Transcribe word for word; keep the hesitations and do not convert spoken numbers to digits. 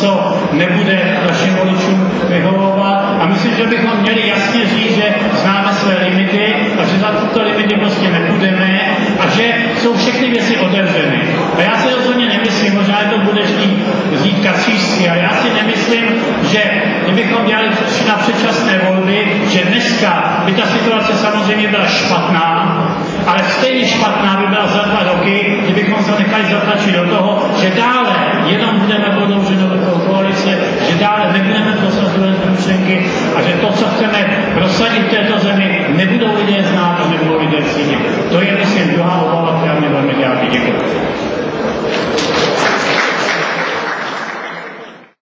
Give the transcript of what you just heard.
co nebude našim voličům vyhovovat. A myslím, že bychom měli jasně říct, že známe své limity a že za tyto limity prostě nebudeme a že jsou všechny věci otevřeny. A já si rozhodně nemyslím, možná to bude říct kacířsky, ale já si nemyslím, že kdybychom dělali na předčasné volby, že dneska by ta situace samozřejmě byla špatná, ale stejně špatná by byla za dva roky, kdybychom se nechali zatlačit do toho, že dále jenom budeme prodloužit do koalice, že dále nebudeme prosazovat myšlenky a že to, co chceme prosadit v této zemi, nebudou lidé znát a nebudou lidé cítit. To je, myslím, druhá obava, která mě velmi dělá. Děkuji.